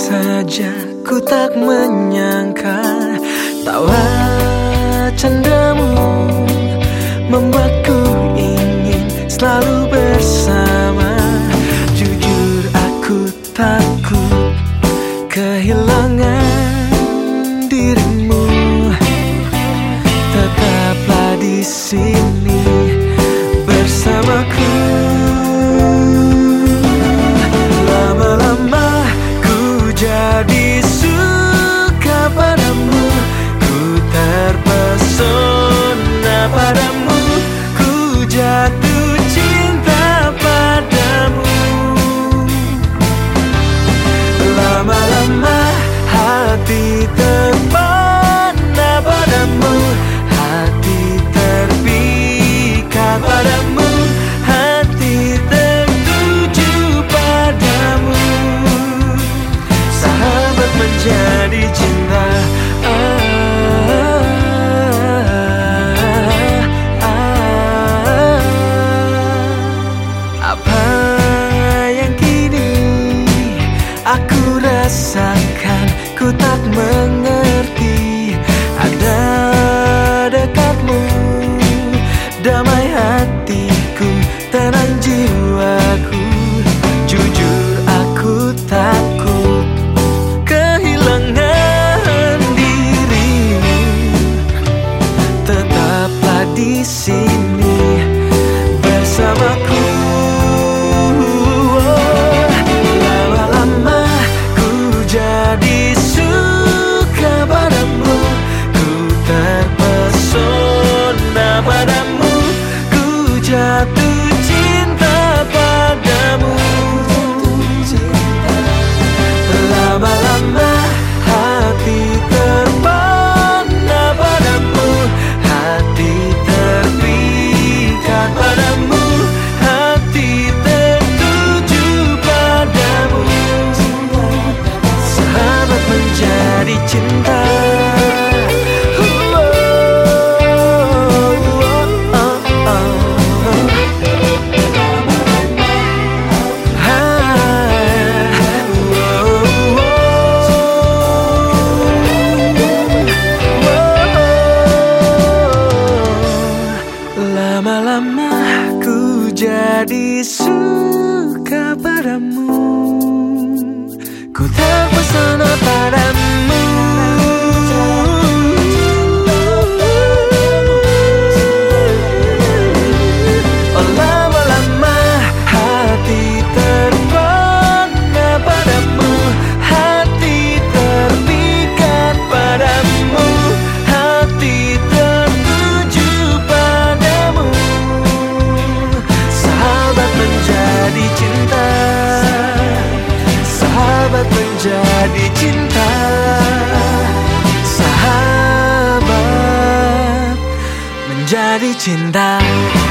saja ku tak menyangka tawa candamu membuatku ingin selalu bersama. Jujur aku takut kehilangan dirimu. Tetaplah di sini bersamaku. Lama-lama ku jadi suka padamu, ku terpesona padamu, ku jatuh cinta padamu. Lama-lama hati terpana padamu, hati terpikat padamu, hati tertuju padamu. Sahabat menjadi cinta. Apa yang kini aku rasakan, ku tak mengerti. Ada dekatmu, damai hatiku, tenang jiwaku. Jujur aku takut kehilangan dirimu. Tetaplah di sini bersamaku. Lama-lama ku jadi suka padamu, ku terpesona padamu, ku jatuh cinta padamu. Lama-lama hati terpana padamu, hati terpikat padamu, hati tertuju padamu. Sahabat menjadi cinta. Lama-lama ku jadi suka padamu, ku terpesona padamu. Oh, lama-lama hati terpana padamu, hati terpikat padamu, hati tertuju padamu. Sahabat menjadi cinta, sahabat menjadi cinta, sahabat menjadi cinta.